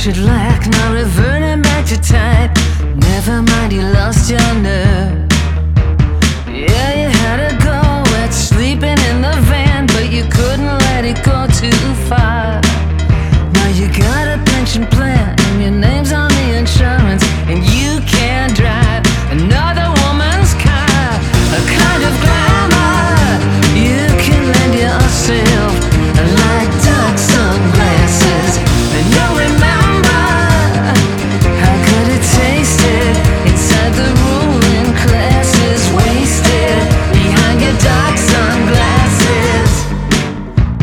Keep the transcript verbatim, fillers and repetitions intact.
captured lack, not reverting back to type. Never mind, you lost your nerve. Yeah, you had to go at sleeping in the van, but you couldn't let it go too far.